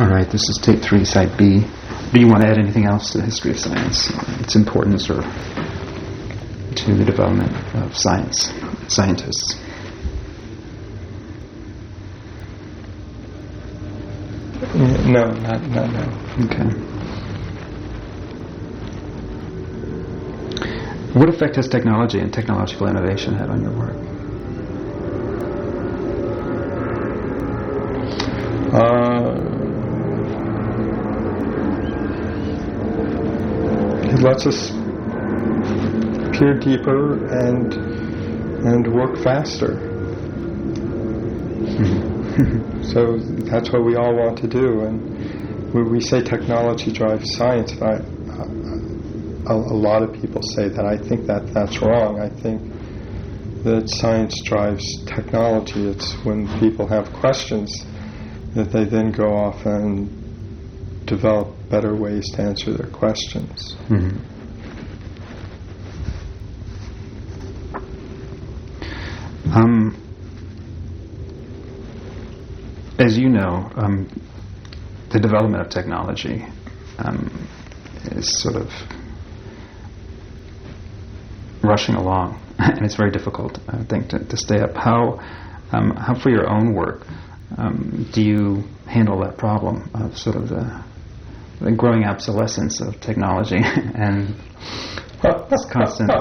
All right, this is tape 3, side B. Do you want to add anything else to the history of science, its importance, or to the development of scientists? No, not now. Okay. What effect has technology and technological innovation had on your work? It lets us peer deeper and work faster. So that's what we all want to do. And when we say technology drives science, a lot of people say that. I think that's wrong. I think that science drives technology. It's when people have questions that they then go off and develop better ways to answer their questions. Mm-hmm. As you know, the development of technology is sort of rushing along, and it's very difficult, I think, to stay up. How for your own work, do you handle that problem of sort of the growing obsolescence of technology and this constant...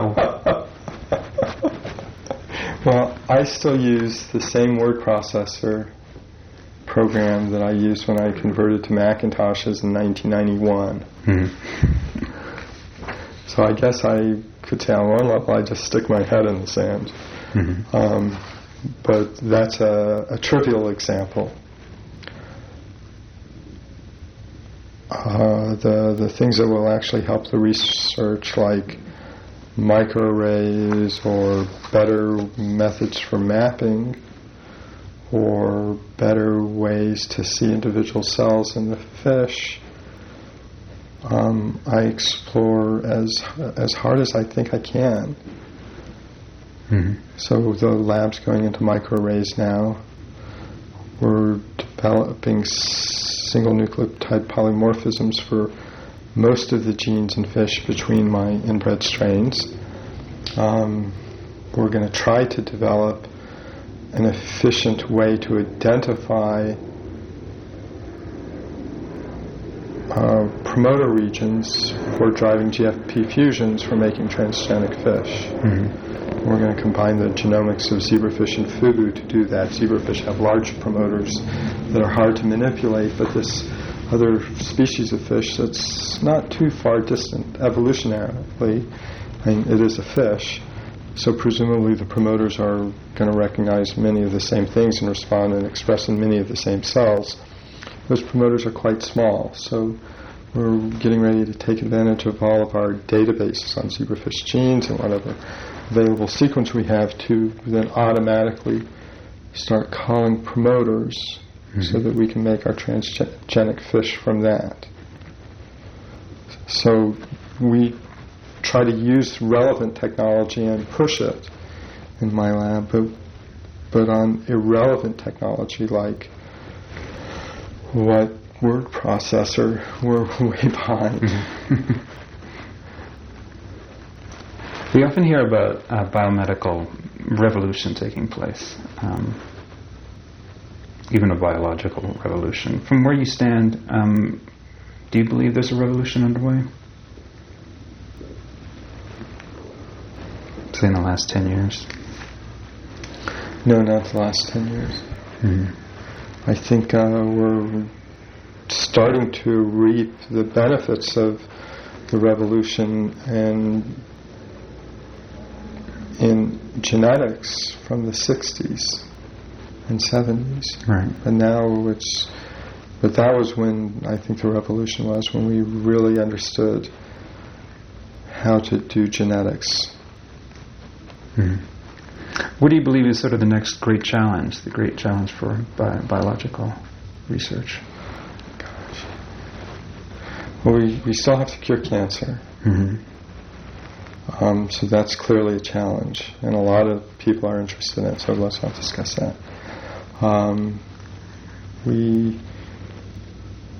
Well, I still use the same word processor program that I used when I converted to Macintoshes in 1991. Mm-hmm. So I guess I could say on one level I just stick my head in the sand. Mm-hmm. But that's a trivial example. The things that will actually help the research, like microarrays or better methods for mapping or better ways to see individual cells in the fish, I explore as hard as I think I can. Mm-hmm. So the lab's going into microarrays now. We're developing single nucleotide polymorphisms for most of the genes in fish between my inbred strains. We're going to try to develop an efficient way to identify promoter regions for driving GFP fusions for making transgenic fish. Mm-hmm. We're going to combine the genomics of zebrafish and fugu to do that. Zebrafish have large promoters that are hard to manipulate, but this other species of fish that's not too far distant evolutionarily, it is a fish, so presumably the promoters are going to recognize many of the same things and respond and express in many of the same cells. Those promoters are quite small, so we're getting ready to take advantage of all of our databases on zebrafish genes and whatever available sequence we have to then automatically start calling promoters, mm-hmm. so that we can make our transgenic fish from that. So we try to use relevant technology and push it in my lab, but on irrelevant technology like what word processor, we're way behind. Mm-hmm. We often hear about a biomedical revolution taking place, even a biological revolution. From where you stand, do you believe there's a revolution underway? Say in the last 10 years? No, not the last 10 years. Mm-hmm. I think we're starting to reap the benefits of the revolution in genetics from the 60s and 70s. Right. And now but that was when I think the revolution was, when we really understood how to do genetics. Mm-hmm. What do you believe is sort of the next great challenge, the great challenge for biological research? Gosh. Well, we still have to cure cancer. Mm-hmm. So that's clearly a challenge, and a lot of people are interested in it, so let's not discuss that. We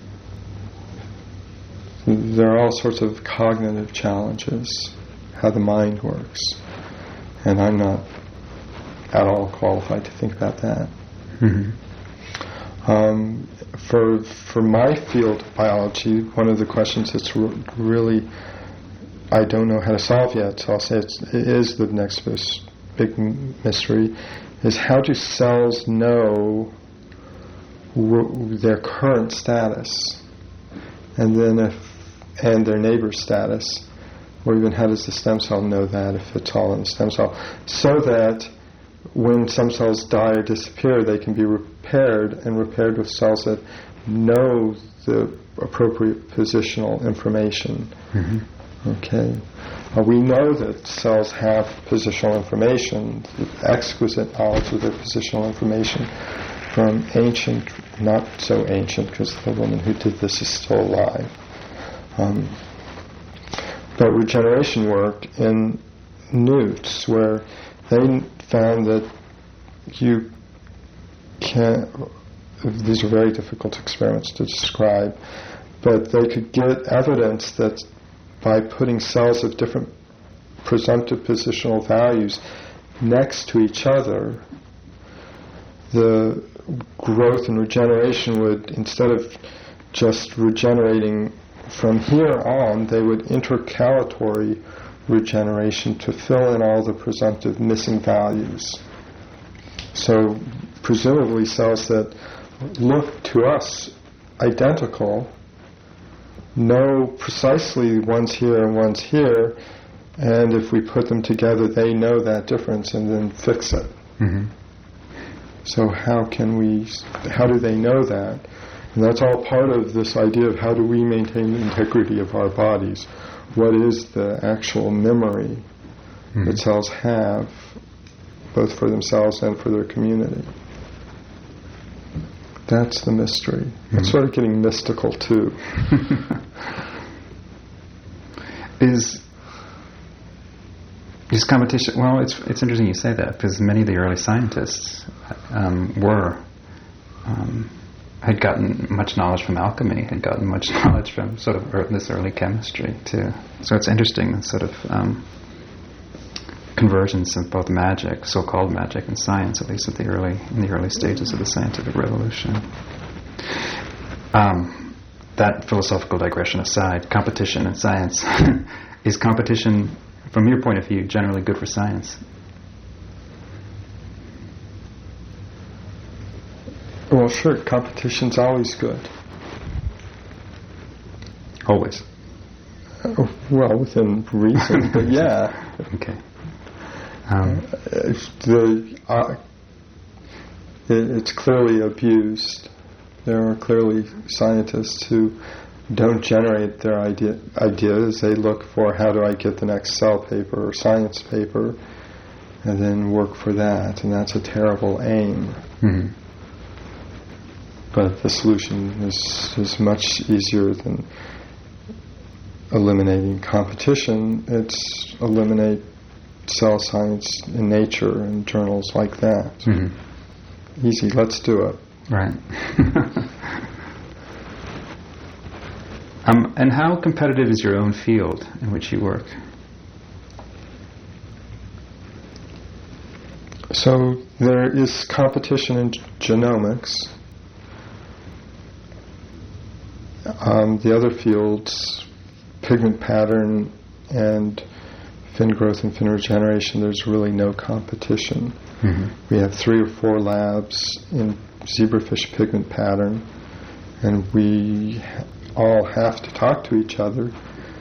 there are all sorts of cognitive challenges, how the mind works. And I'm not at all qualified to think about that. Mm-hmm. For my field of biology, one of the questions that's really I don't know how to solve yet, so I'll say it is the next big mystery, is how do cells know their current status, and then and their neighbor's status, or even how does the stem cell know that if it's all in the stem cell, so that when some cells die or disappear, they can be repaired with cells that know the appropriate positional information. Mm-hmm. Okay. We know that cells have positional information, exquisite knowledge of their positional information from ancient, not so ancient, because the woman who did this is still alive. But regeneration work in newts, where they found that you can't, these are very difficult experiments to describe, but they could get evidence that by putting cells of different presumptive positional values next to each other, the growth and regeneration would, instead of just regenerating from here on, they would intercalatory regeneration to fill in all the presumptive missing values. So presumably cells that look to us identical know precisely one's here and one's here, and if we put them together, they know that difference and then fix it. Mm-hmm. So how do they know that? And that's all part of this idea of how do we maintain the integrity of our bodies. What is the actual memory that cells have, both for themselves and for their community? That's the mystery. It's sort of getting mystical too. Is competition? Well, it's interesting you say that, because many of the early scientists had gotten much knowledge from alchemy, had gotten much knowledge from sort of this early chemistry too. So it's interesting, the sort of convergence of both magic, so-called magic, and science, at least in the early stages of the scientific revolution. That philosophical digression aside, competition in science, is competition, from your point of view, generally good for science? Well, sure, competition's always good. Always? Well, within reason, but yeah. Okay. It's clearly abused. There are clearly scientists who don't generate their ideas. They look for, how do I get the next cell paper or science paper, and then work for that. And that's a terrible aim. Mm-hmm. But the solution is much easier than eliminating competition. It's eliminate cell science in Nature and journals like that. Mm-hmm. Easy, let's do it. Right. And how competitive is your own field in which you work? So there is competition in genomics. The other fields, pigment pattern and fin growth and fin regeneration, there's really no competition. Mm-hmm. We have 3 or 4 labs in zebrafish pigment pattern, and we all have to talk to each other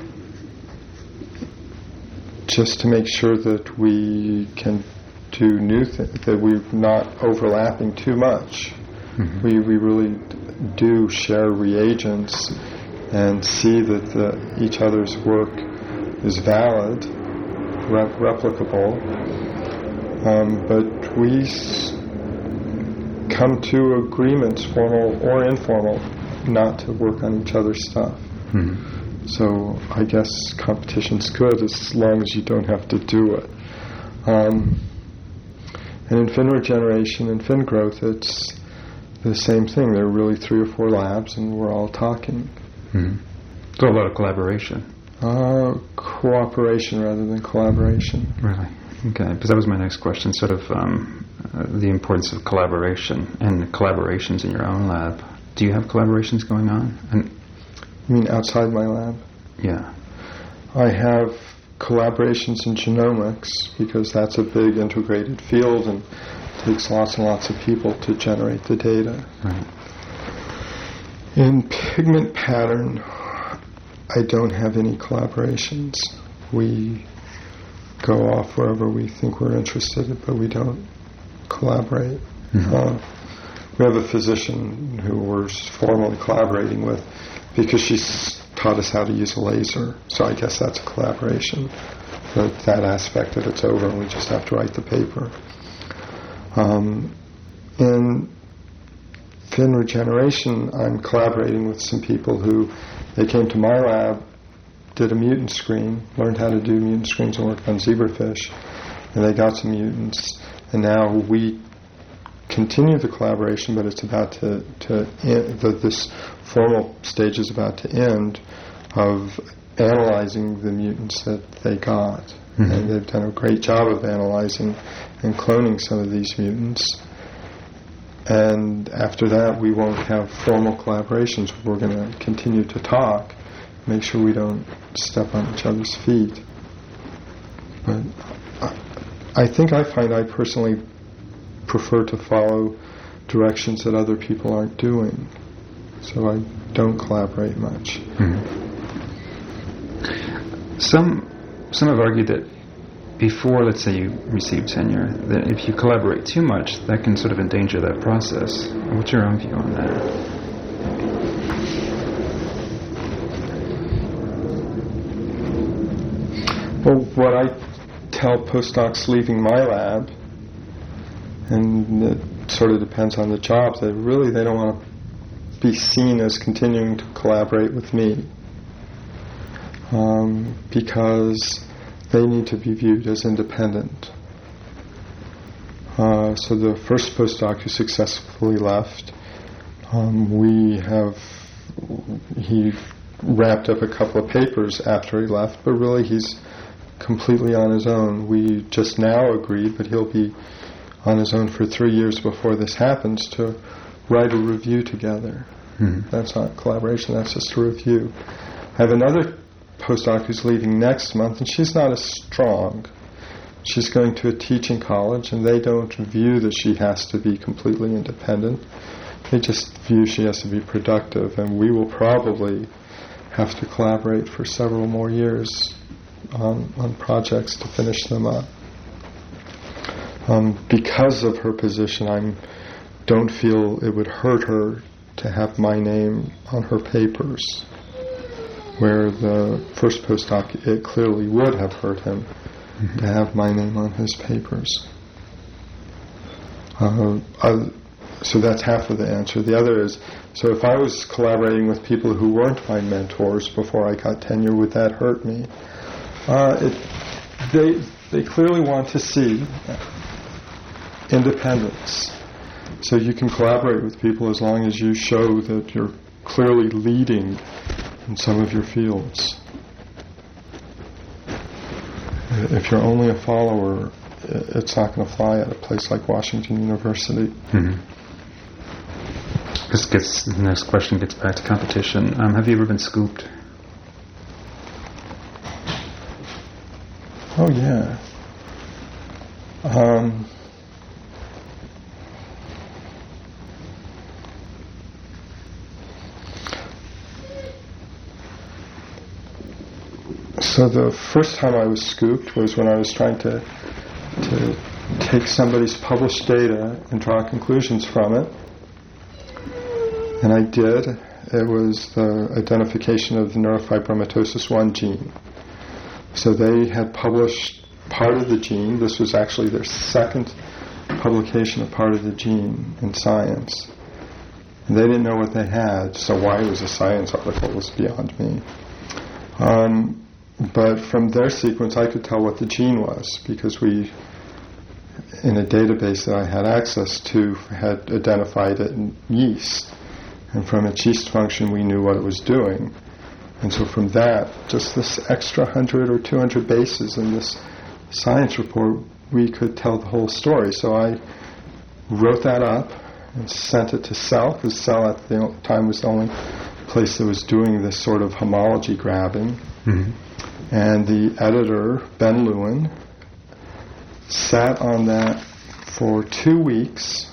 just to make sure that we can do new things, that we're not overlapping too much. Mm-hmm. We really do share reagents and see that each other's work is valid, replicable, but we come to agreements, formal or informal, not to work on each other's stuff. Mm-hmm. So I guess competition's good as long as you don't have to do it. And in fin regeneration and fin growth, it's the same thing. There are really 3 or 4 labs, and we're all talking. Mm-hmm. So a lot of collaboration. Cooperation rather than collaboration. Really? Okay, because that was my next question, sort of the importance of collaboration and collaborations in your own lab. Do you have collaborations going on? You mean outside my lab? Yeah. I have collaborations in genomics because that's a big integrated field and takes lots and lots of people to generate the data. Right. In pigment pattern, I don't have any collaborations. We go off wherever we think we're interested, but we don't collaborate. Mm-hmm. We have a physician who we're formally collaborating with because she's taught us how to use a laser, so I guess that's a collaboration. But that aspect of it's over and we just have to write the paper. In fin regeneration, I'm collaborating with some people who, they came to my lab, did a mutant screen, learned how to do mutant screens and work on zebrafish, and they got some mutants, and now we continue the collaboration, but it's about to end, this formal stage is about to end, of analyzing the mutants that they got. Mm-hmm. And they've done a great job of analyzing and cloning some of these mutants. And after that, we won't have formal collaborations. We're going to continue to talk, make sure we don't step on each other's feet. But I think I personally prefer to follow directions that other people aren't doing. So I don't collaborate much. Mm-hmm. Some have argued that before, let's say, you receive tenure, that if you collaborate too much, that can sort of endanger that process. What's your own view on that? Well, what I tell postdocs leaving my lab, and it sort of depends on the job, that really they don't want to be seen as continuing to collaborate with me. Because they need to be viewed as independent. So the first postdoc who successfully left, he wrapped up a couple of papers after he left, but really he's completely on his own. We just now agreed, but he'll be on his own for 3 years before this happens, to write a review together. Mm-hmm. That's not collaboration, that's just a review. I have another postdoc who's leaving next month, and she's not as strong. She's going to a teaching college, and they don't view that she has to be completely independent. They just view she has to be productive, and we will probably have to collaborate for several more years on projects to finish them up. Because of her position, I don't feel it would hurt her to have my name on her papers, where the first postdoc, it clearly would have hurt him to have my name on his papers. So that's half of the answer. The other is, so if I was collaborating with people who weren't my mentors before I got tenure, would that hurt me? They clearly want to see independence. So you can collaborate with people as long as you show that you're clearly leading in some of your fields. If you're only a follower, it's not going to fly at a place like Washington University. Mm-hmm. The next question gets back to competition. Have you ever been scooped? Oh, yeah. So the first time I was scooped was when I was trying to take somebody's published data and draw conclusions from it. And I did. It was the identification of the neurofibromatosis 1 gene. So they had published part of the gene. This was actually their second publication of part of the gene in Science. And they didn't know what they had, so why it was a Science article was beyond me. But from their sequence, I could tell what the gene was, because we, in a database that I had access to, had identified it in yeast. And from its yeast function, we knew what it was doing. And so from that, just this extra 100 or 200 bases in this science report, we could tell the whole story. So I wrote that up and sent it to Cell, because Cell at the time was the only place that was doing this sort of homology grabbing. Mm-hmm. And the editor, Ben Lewin, sat on that for 2 weeks,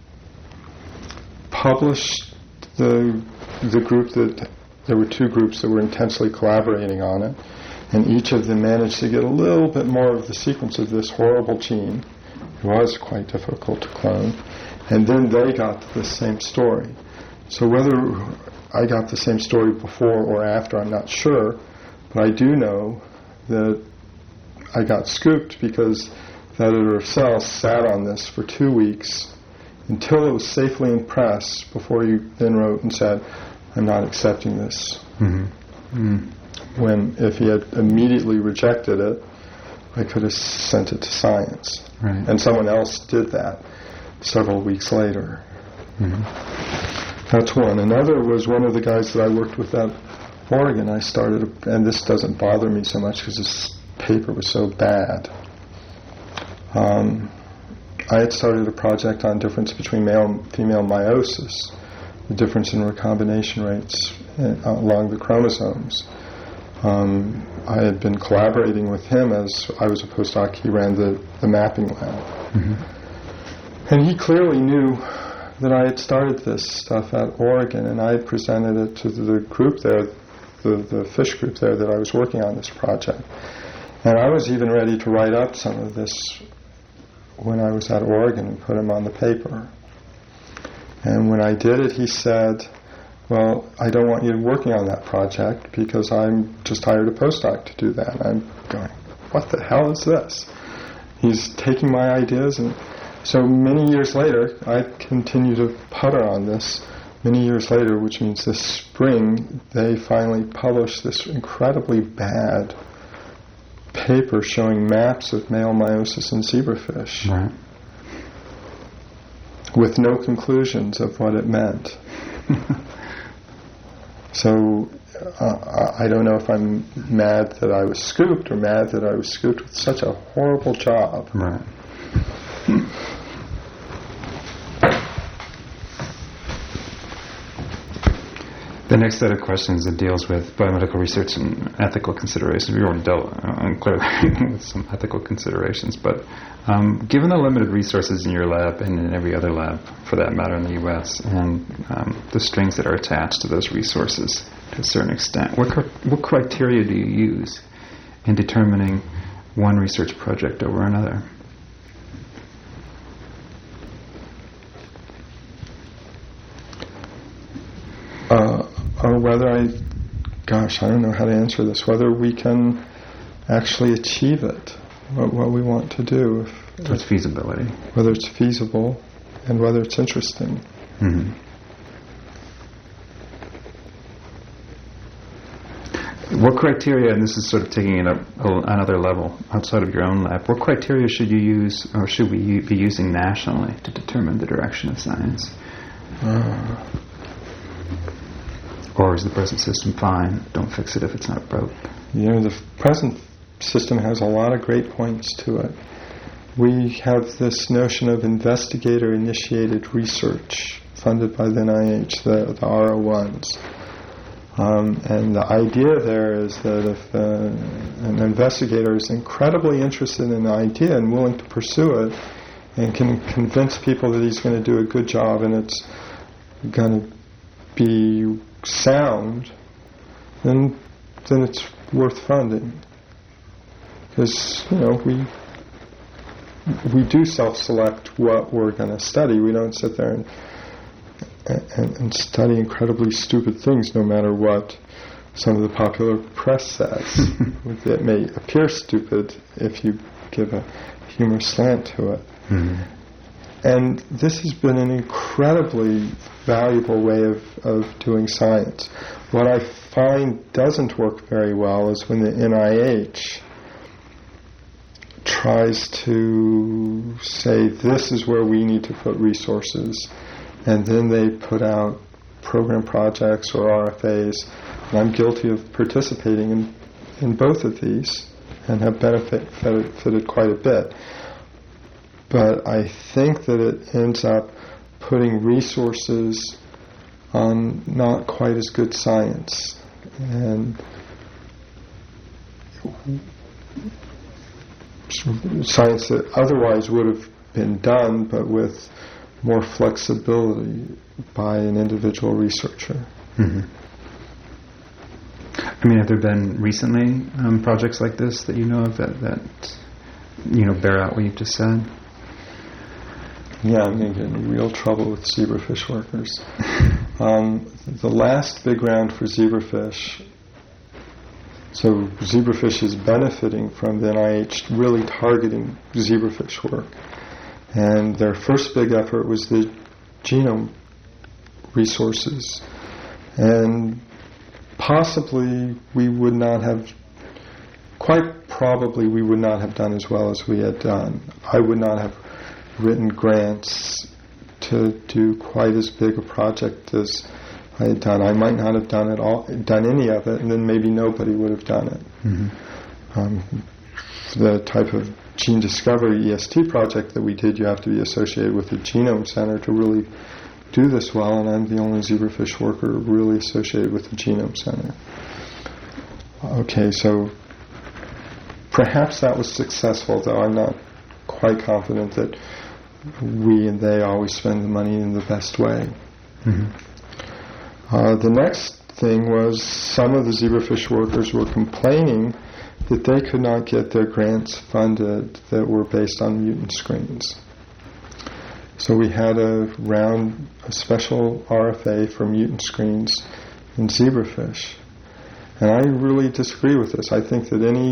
published the group that, there were 2 groups that were intensely collaborating on it, and each of them managed to get a little bit more of the sequence of this horrible gene. It was quite difficult to clone. And then they got the same story. So whether I got the same story before or after, I'm not sure, but I do know that I got scooped because the editor of Cell sat on this for 2 weeks until it was safely in press before he then wrote and said, I'm not accepting this. Mm-hmm. Mm-hmm. When if he had immediately rejected it, I could have sent it to Science. Right. And someone else did that several weeks later. Mm-hmm. That's one. Another was one of the guys that I worked with at Oregon. I started, and this doesn't bother me so much because this paper was so bad. I had started a project on difference between male and female meiosis, the difference in recombination rates along the chromosomes. I had been collaborating with him as I was a postdoc. He ran the mapping lab. Mm-hmm. And he clearly knew that I had started this stuff at Oregon, and I had presented it to the group there, the fish group there that I was working on this project. And I was even ready to write up some of this when I was at Oregon and put him on the paper. And when I did it, he said, well, I don't want you working on that project because I'm just hired a postdoc to do that. And I'm going, what the hell is this? He's taking my ideas. And so many years later, I continue to putter on this. Many years later, which means this spring, they finally published this incredibly bad paper showing maps of male meiosis in zebrafish. Right. With no conclusions of what it meant. So I don't know if I'm mad that I was scooped or mad that I was scooped with such a horrible job. Right. The next set of questions that deals with biomedical research and ethical considerations. We already dealt clearly with some ethical considerations, but given the limited resources in your lab and in every other lab, for that matter, in the U.S., and the strings that are attached to those resources to a certain extent, what criteria do you use in determining one research project over another? Or whether I don't know how to answer this, whether we can actually achieve it, what we want to do. So it's feasibility. Whether it's feasible and whether it's interesting. Mm-hmm. What criteria, and this is sort of taking it up another level outside of your own lab, what criteria should you use, or should we be using nationally to determine the direction of science? Or is the present system fine? Don't fix it if it's not broke. The present system has a lot of great points to it. We have this notion of investigator-initiated research funded by the NIH, the R01s. And the idea there is that if an investigator is incredibly interested in an idea and willing to pursue it and can convince people that he's going to do a good job and it's going to be sound, then it's worth funding. Because, we do self-select what we're going to study. We don't sit there and study incredibly stupid things, no matter what some of the popular press says. It may appear stupid if you give a humorous slant to it. Mm-hmm. And this has been an incredibly valuable way of doing science. What I find doesn't work very well is when the NIH tries to say this is where we need to put resources, and then they put out program projects or RFAs And I'm guilty of participating in both of these and have benefited quite a bit. But I think that it ends up putting resources on not quite as good science. And science that otherwise would have been done, but with more flexibility by an individual researcher. Mm-hmm. I mean, have there been recently projects like this that you know of that bear out what you've just said? Yeah, I'm going to get in real trouble with zebrafish workers. The last big round for zebrafish, so zebrafish is benefiting from the NIH really targeting zebrafish work. And their first big effort was the genome resources. And possibly we would not have, quite probably we would not have done as well as we had done. I would not have written grants to do quite as big a project as I had done. I might not have done any of it, and then maybe nobody would have done it. Mm-hmm. The type of gene discovery EST project that we did, you have to be associated with the Genome Center to really do this well, and I'm the only zebrafish worker really associated with the Genome Center. Okay, so perhaps that was successful, though I'm not quite confident that we and they always spend the money in the best way. Mm-hmm. The next thing was some of the zebrafish workers were complaining that they could not get their grants funded that were based on mutant screens. So we had a special RFA for mutant screens in zebrafish. And I really disagree with this. I find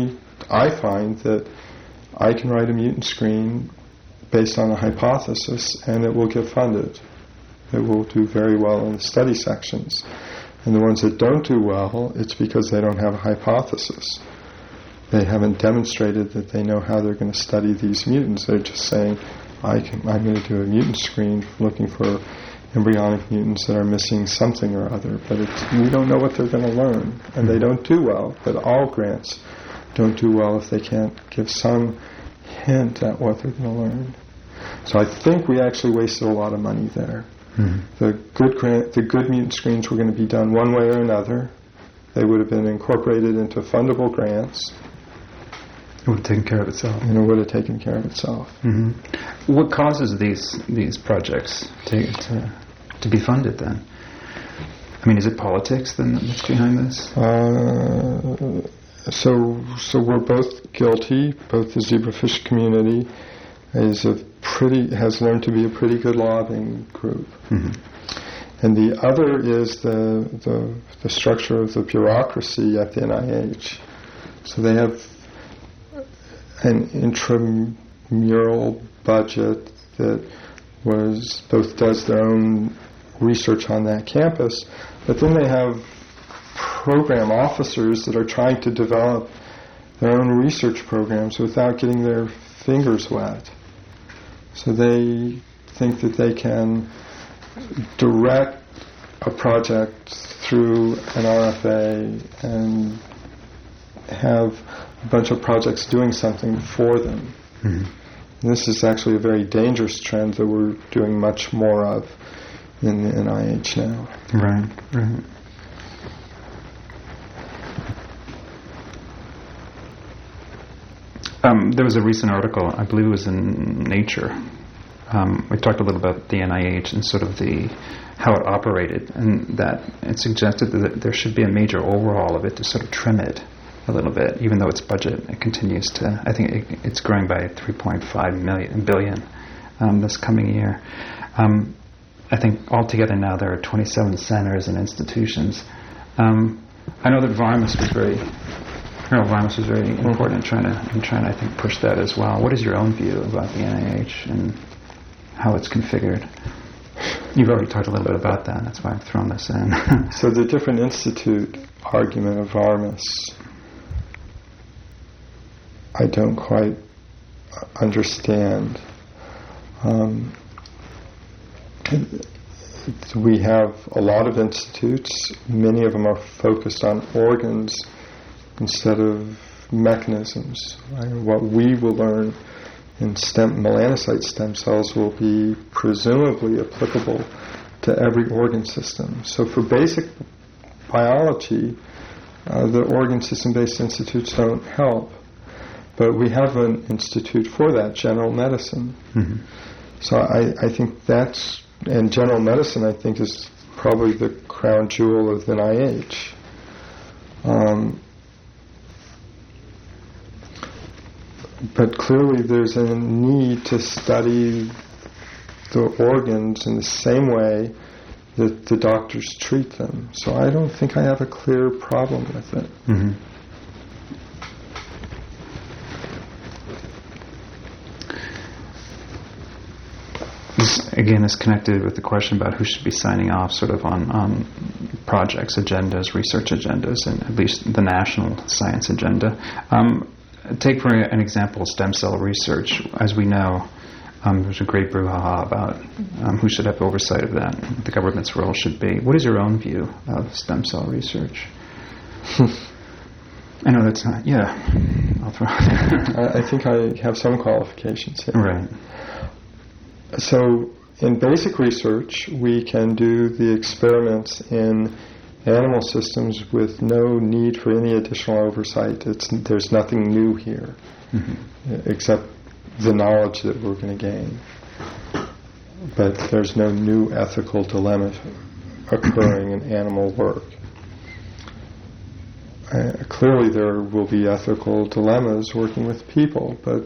that I can write a mutant screen based on a hypothesis and it will get funded. It will do very well in the study sections. And the ones that don't do well, it's because they don't have a hypothesis. They haven't demonstrated that they know how they're going to study these mutants. They're just saying, I'm going to do a mutant screen looking for embryonic mutants that are missing something or other. But we don't know what they're going to learn. And they don't do well. But all grants don't do well if they can't give some hint at what they're going to learn. So I think we actually wasted a lot of money there. Mm-hmm. The good mutant screens were going to be done one way or another. They would have been incorporated into fundable grants. It would have taken care of itself. And it would have taken care of itself. Mm-hmm. What causes these projects to be funded then? I mean, is it politics then that's behind this? So we're both guilty. Both the zebrafish community has learned to be a pretty good lobbying group. Mm-hmm. And the other is the structure of the bureaucracy at the NIH. So they have an intramural budget that both does their own research on that campus, but then they have program officers that are trying to develop their own research programs without getting their fingers wet. So they think that they can direct a project through an RFA and have a bunch of projects doing something for them. Mm-hmm. And this is actually a very dangerous trend that we're doing much more of in the NIH now. Right, right. There was a recent article, I believe it was in Nature. We talked a little about the NIH and sort of how it operated, and that it suggested that there should be a major overhaul of it to sort of trim it a little bit, even though its budget continues to, I think it's growing by 3.5 billion this coming year. I think altogether now there are 27 centers and institutions. I know that Varmus was very important in trying to, I think, push that as well. What is your own view about the NIH and how it's configured? You've already talked a little bit about that. That's why I've thrown this in. So the different institute argument of Varmus, I don't quite we have a lot of institutes. Many of them are focused on organs instead of mechanisms. Right? What we will learn in melanocyte stem cells will be presumably applicable to every organ system. So for basic biology, the organ system-based institutes don't help. But we have an institute for that, general medicine. Mm-hmm. So I think that's, and general medicine I think is probably the crown jewel of the NIH. But clearly there's a need to study the organs in the same way that the doctors treat them. So I don't think I have a clear problem with it. Mm-hmm. Again, it's connected with the question about who should be signing off sort of on projects, agendas, research agendas, and at least the national science agenda. Take for an example stem cell research. As we know, there's a great brouhaha about who should have oversight of that, what the government's role should be. What is your own view of stem cell research? I know that's not, yeah, I'll throw it. I think I have some qualifications here. Right. So in basic research, we can do the experiments in animal systems with no need for any additional oversight. There's nothing new here, except the knowledge that we're going to gain. But there's no new ethical dilemma occurring in animal work. Clearly there will be ethical dilemmas working with people, but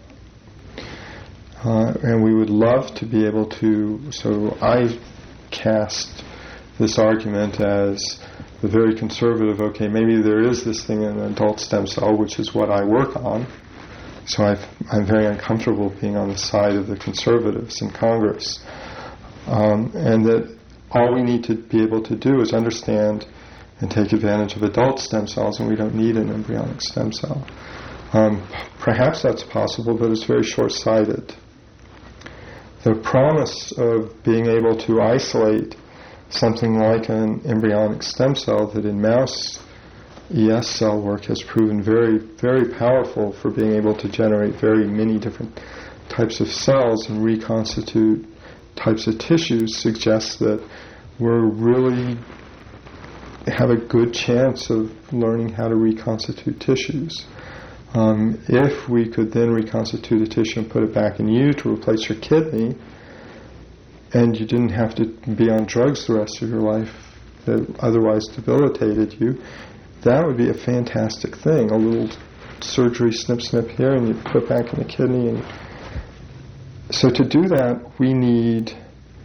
and we would love to be able to, so I cast this argument as the very conservative, okay, maybe there is this thing in an adult stem cell, which is what I work on, so I'm very uncomfortable being on the side of the conservatives in Congress. And that all we need to be able to do is understand and take advantage of adult stem cells, and we don't need an embryonic stem cell. Perhaps that's possible, but it's very short-sighted. The promise of being able to isolate something like an embryonic stem cell that in mouse ES cell work has proven very, very powerful for being able to generate very many different types of cells and reconstitute types of tissues suggests that we're really have a good chance of learning how to reconstitute tissues. If we could then reconstitute a tissue and put it back in you to replace your kidney, and you didn't have to be on drugs the rest of your life that otherwise debilitated you, that would be a fantastic thing. A little surgery, snip here, and you put back in the kidney. And so to do that, we need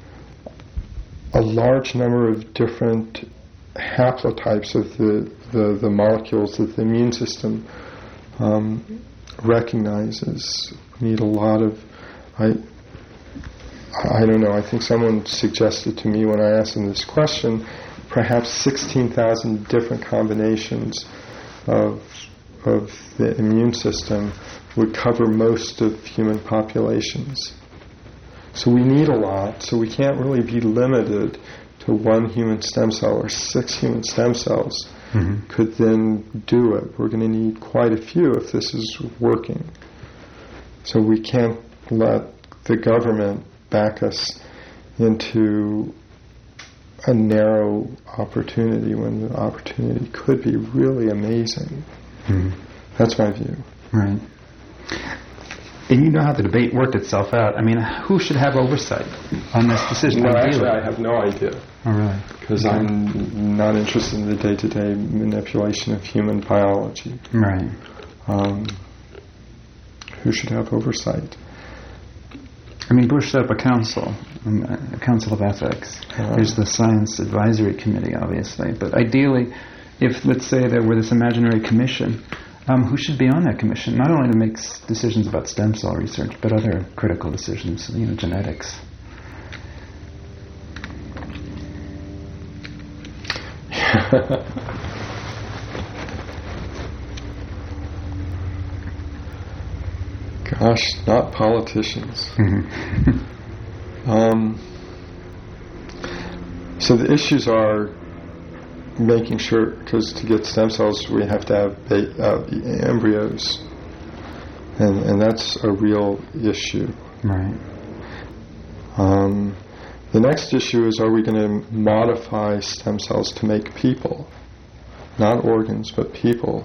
a large number of different haplotypes of the molecules that the immune system recognizes. We need a lot of, I don't know, I think someone suggested to me when I asked them this question, perhaps 16,000 different combinations of the immune system would cover most of human populations. So we need a lot, so we can't really be limited to one human stem cell or 6 human stem cells could then do it. We're going to need quite a few if this is working. So we can't let the government back us into a narrow opportunity when the opportunity could be really amazing. That's my view. Right. And you know how the debate worked itself out. I mean, who should have oversight on this decision? No, actually, I have no idea. Oh, really? Because I'm not interested in the day-to-day manipulation of human biology. Right. Who should have oversight? I mean, Bush set up a council of ethics. There's the Science Advisory Committee, obviously. But ideally, if, let's say, there were this imaginary commission, who should be on that commission? Not only to make decisions about stem cell research, but other critical decisions, genetics. Gosh, not politicians. So the issues are making sure, because to get stem cells we have to have embryos, and that's a real issue. Right. The next issue is, are we going to modify stem cells to make people? Not organs, but people.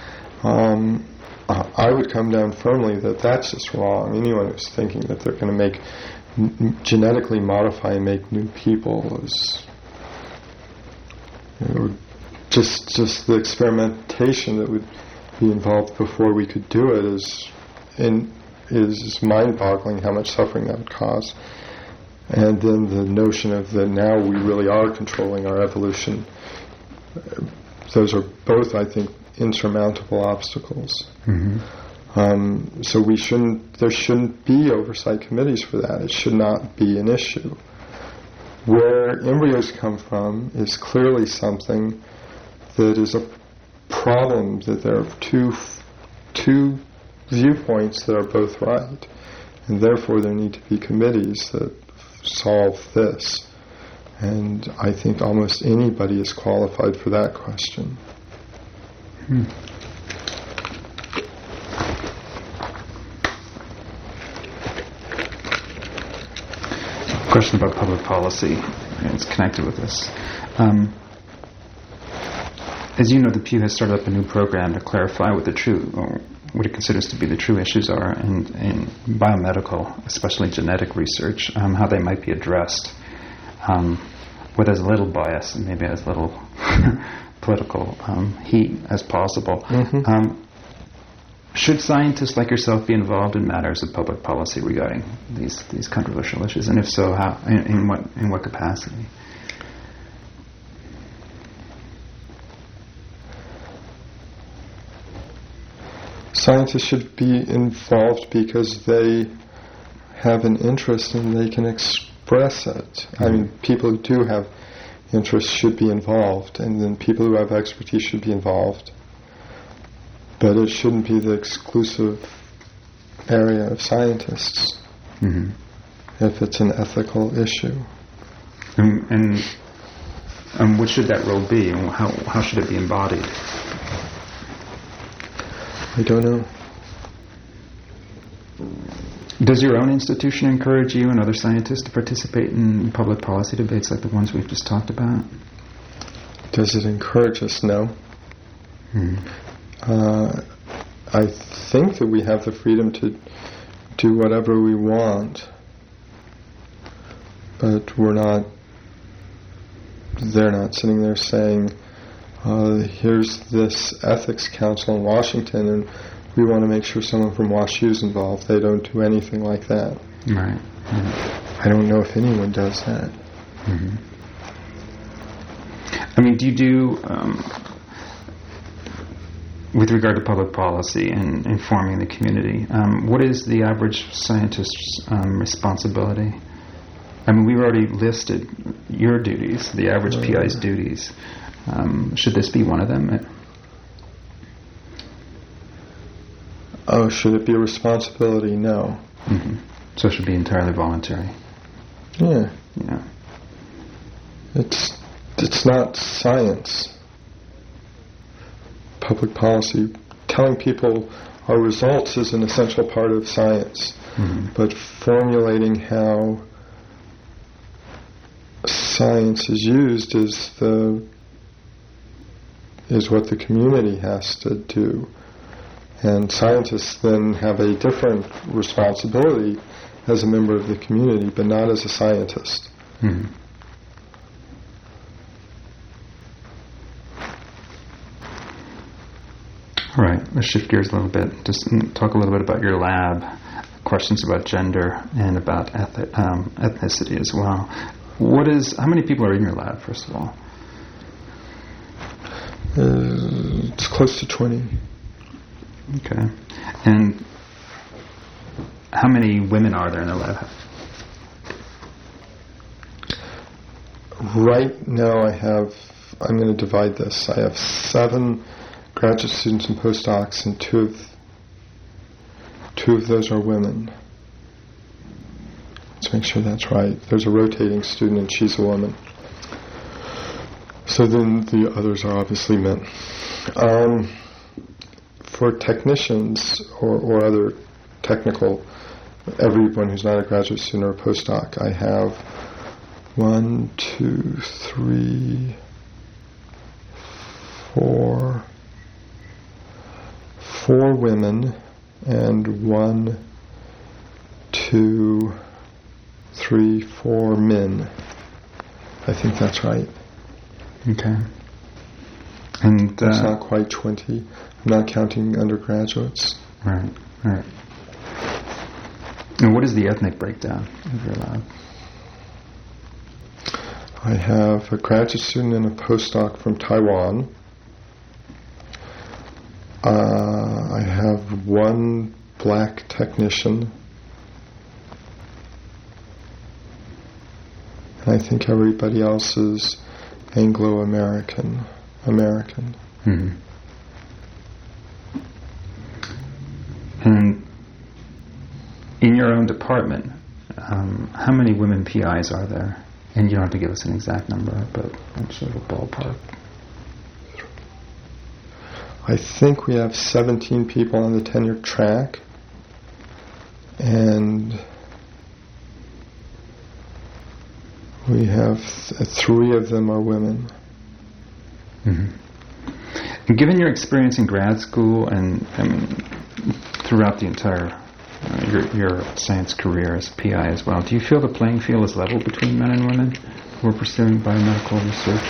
I would come down firmly that that's just wrong. Anyone who's thinking that they're going to make genetically modify and make new people is just the experimentation that would be involved before we could do it is mind-boggling how much suffering that would cause. And then the notion of that now we really are controlling our evolution. Those are both, I think, insurmountable obstacles. Mm-hmm. So there shouldn't be oversight committees for that. It should not be an issue. Where embryos come from is clearly something that is a problem, that there are two viewpoints that are both right, and therefore there need to be committees that solve this. And I think almost anybody is qualified for that question. Question about public policy, and it's connected with this. As you know, the Pew has started up a new program to clarify what it considers to be the true issues are in biomedical, especially genetic research, how they might be addressed with as little bias and maybe as little political heat as possible. Mm-hmm. Should scientists like yourself be involved in matters of public policy regarding these controversial issues, and if so, how? In what capacity? Scientists should be involved because they have an interest and they can express it. I mean, people who do have interest should be involved, and then people who have expertise should be involved. But it shouldn't be the exclusive area of scientists if it's an ethical issue. And what should that role be, and how should it be embodied? I don't know. Does your own institution encourage you and other scientists to participate in public policy debates like the ones we've just talked about? Does it encourage us? No. I think that we have the freedom to do whatever we want, but they're not sitting there saying, here's this ethics council in Washington and we want to make sure someone from WashU is involved. They don't do anything like that. Right. I don't know if anyone does that. I mean, do you do, with regard to public policy and informing the community, what is the average scientist's responsibility? I mean, we've already listed your duties, the average PI's duties. Should this be one of them? Should it be a responsibility? No. So it should be entirely voluntary. Yeah. Yeah. It's not science. Public policy, telling people our results is an essential part of science, but formulating how science is used is what the community has to do. And scientists then have a different responsibility as a member of the community, but not as a scientist. All right, let's shift gears a little bit. Just talk a little bit about your lab, questions about gender and about ethnicity as well. How many people are in your lab, first of all? It's close to 20. Okay. And how many women are there in the lab? Right now I'm going to divide this. I have 7 graduate students and postdocs, and two of those are women. Let's make sure that's right. There's a rotating student and she's a woman. So then the others are obviously men. For technicians or other technical, everyone who's not a graduate student or a postdoc, I have 1, 2, 3, 4 women and 1, 2, 3, 4 men. I think that's right. Okay. And it's not quite 20. I'm not counting undergraduates. Right. And what is the ethnic breakdown of your lab? I have a graduate student and a postdoc from Taiwan. I have 1 black technician. And I think everybody else is Anglo-American. Mm-hmm. And in your own department, how many women PIs are there? And you don't have to give us an exact number, but sort of a ballpark. I think we have 17 people on the tenure track, and we have 3 of them are women. Mm-hmm. And given your experience in grad school and throughout the entire your science career as a PI as well, do you feel the playing field is level between men and women who are pursuing biomedical research?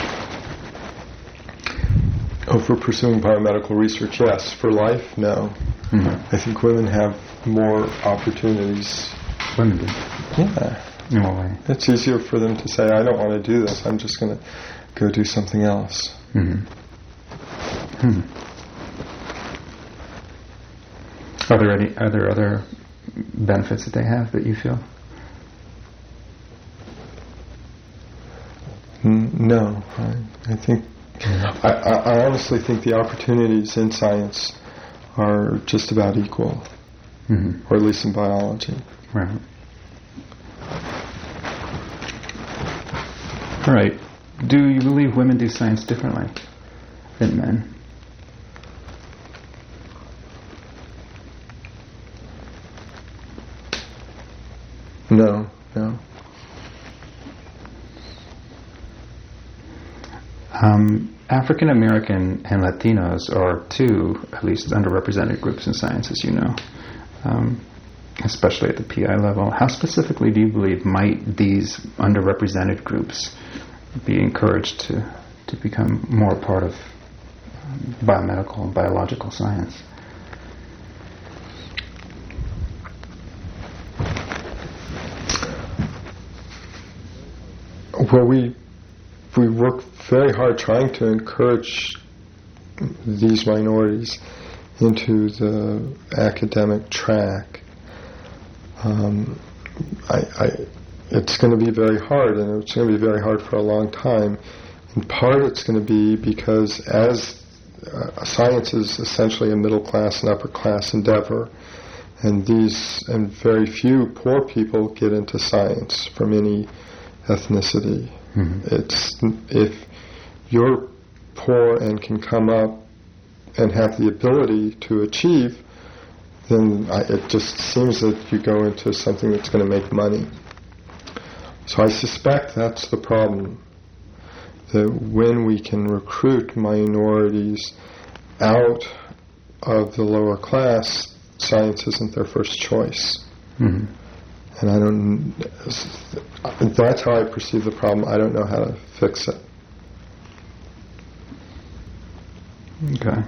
Oh, for pursuing biomedical research, yes. For life, no. Mm-hmm. I think women have more opportunities. Women do? Yeah. In what way? It's easier for them to say, I don't want to do this, I'm just going to go do something else. Mm-hmm. Are there other benefits that they have that you feel? No. I think I honestly think the opportunities in science are just about equal, or at least in biology. Right. All right. Do you believe women do science differently than men? No. African American and Latinos are 2, at least, underrepresented groups in science, as you know, especially at the PI level. How specifically do you believe might these underrepresented groups be encouraged to become more part of biomedical and biological science? Well, we work very hard trying to encourage these minorities into the academic track. It's going to be very hard, and it's going to be very hard for a long time. In part, it's going to be because as science is essentially a middle class and upper class endeavor, and very few poor people get into science from any ethnicity. Mm-hmm. If you're poor and can come up and have the ability to achieve, then it just seems that you go into something that's going to make money. So I suspect that's the problem, that when we can recruit minorities out of the lower class, science isn't their first choice. Mm-hmm. And that's how I perceive the problem. I don't know how to fix it. Okay.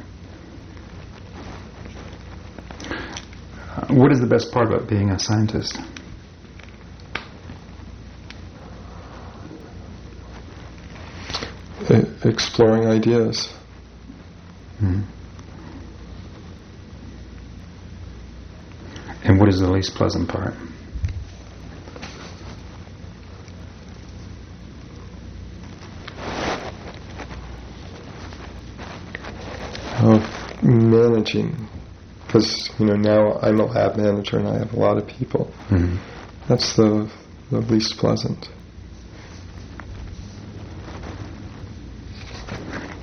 What is the best part about being a scientist? Exploring ideas. Mm-hmm. And what is the least pleasant part? Of managing, because now I'm a lab manager and I have a lot of people. Mm-hmm. That's the least pleasant.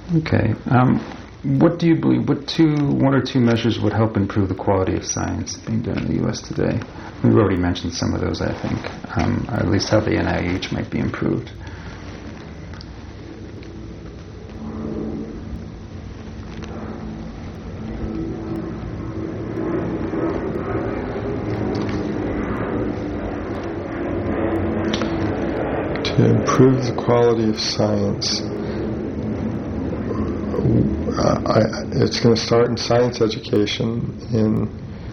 Okay. What do you believe? One or two measures would help improve the quality of science being done in the U.S. today? We've already mentioned some of those, I think, or at least how the NIH might be improved. To improve the quality of science, it's going to start in science education, and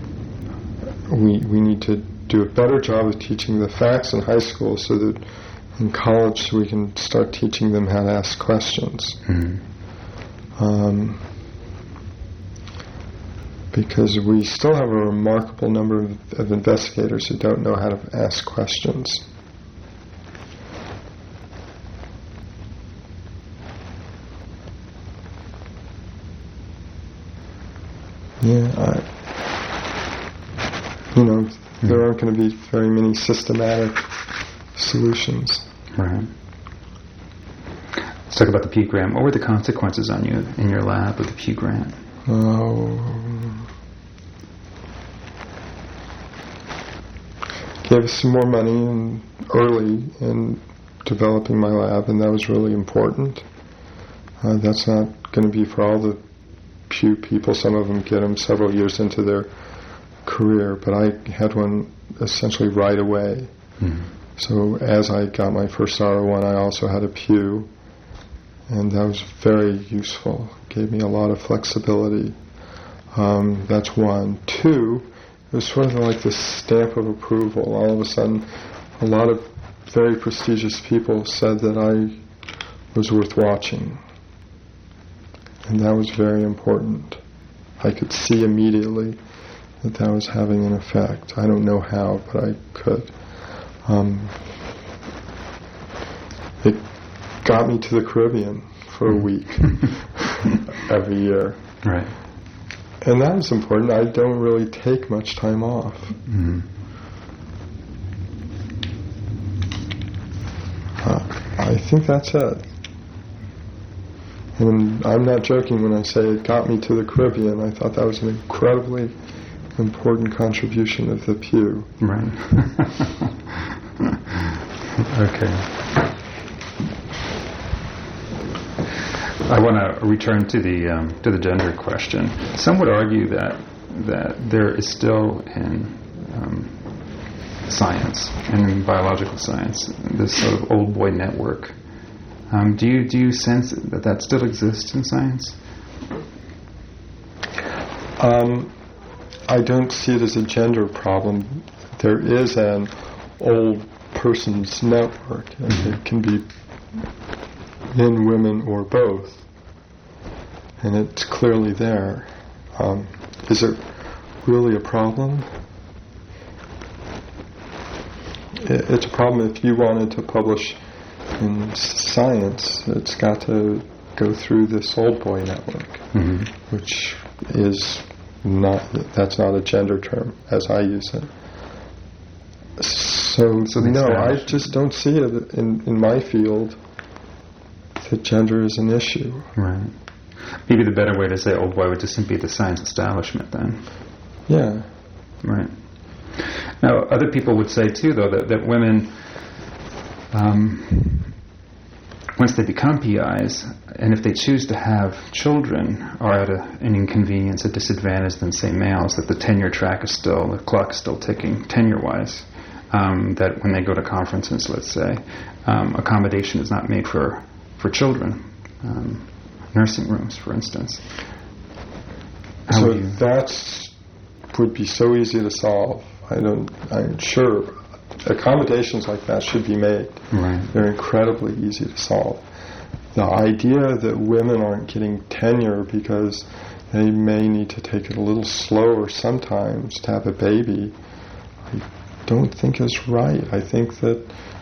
we need to do a better job of teaching the facts in high school so that in college we can start teaching them how to ask questions. Because we still have a remarkable number of investigators who don't know how to ask questions. Yeah, there aren't going to be very many systematic solutions. Right. Let's talk about the Pew Grant. What were the consequences on you in your lab with the Pew Grant? Gave us some more money early in developing my lab, and that was really important. That's not going to be for all the Pew people. Some of them get them several years into their career, but I had one essentially right away. So as I got my first R01, I also had a Pew, and that was very useful. Gave me a lot of flexibility. That's one. Two, it was sort of like the stamp of approval. All of a sudden, a lot of very prestigious people said that I was worth watching. And that was very important. I could see immediately that was having an effect. I don't know how, but I could. It got me to the Caribbean for a week every year. Right. And that was important. I don't really take much time off. I think that's it. And I'm not joking when I say it got me to the Caribbean. I thought that was an incredibly important contribution of the Pew. Right. Okay. I want to return to the gender question. Some would argue that there is still in science and in biological science this sort of old boy network. Do you sense that still exists in science? I don't see it as a gender problem. There is an old person's network, and it can be in women or both, and it's clearly there. Is it really a problem? It's a problem if you wanted to publish in science. It's got to go through this old boy network, which is that's not a gender term as I use it. So no, I just don't see it in my field that gender is an issue. Right. Maybe the better way to say old boy would just simply be the science establishment then. Yeah. Right. Now, other people would say too, though, that women, once they become PIs, and if they choose to have children, are at an inconvenience, a disadvantage than, say, males, that the tenure track is the clock is still ticking, tenure-wise, that when they go to conferences, let's say, accommodation is not made for children, nursing rooms, for instance. So that would be so easy to solve. I'm sure accommodations like that should be made. Right. They're incredibly easy to solve. The idea that women aren't getting tenure because they may need to take it a little slower sometimes to have a baby, I don't think is right. I think that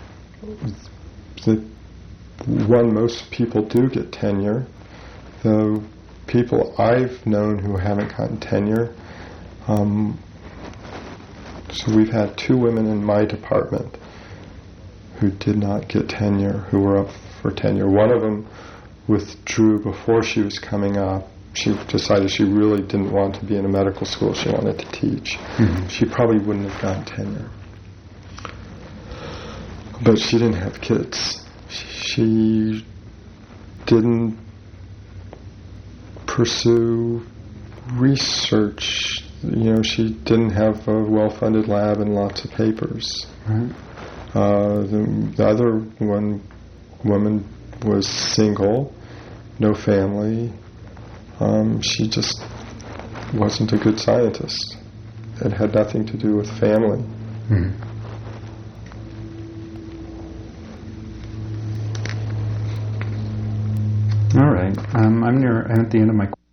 most people do get tenure. The people I've known who haven't gotten tenure, so we've had 2 women in my department who did not get tenure, who were up for tenure. One of them withdrew before she was coming up. She decided she really didn't want to be in a medical school. She wanted to teach. Mm-hmm. She probably wouldn't have gotten tenure. But she didn't have kids. She didn't pursue research. She didn't have a well-funded lab and lots of papers. Right. The other woman was single, no family. She just wasn't a good scientist. It had nothing to do with family. Mm-hmm. All right. I'm at the end of my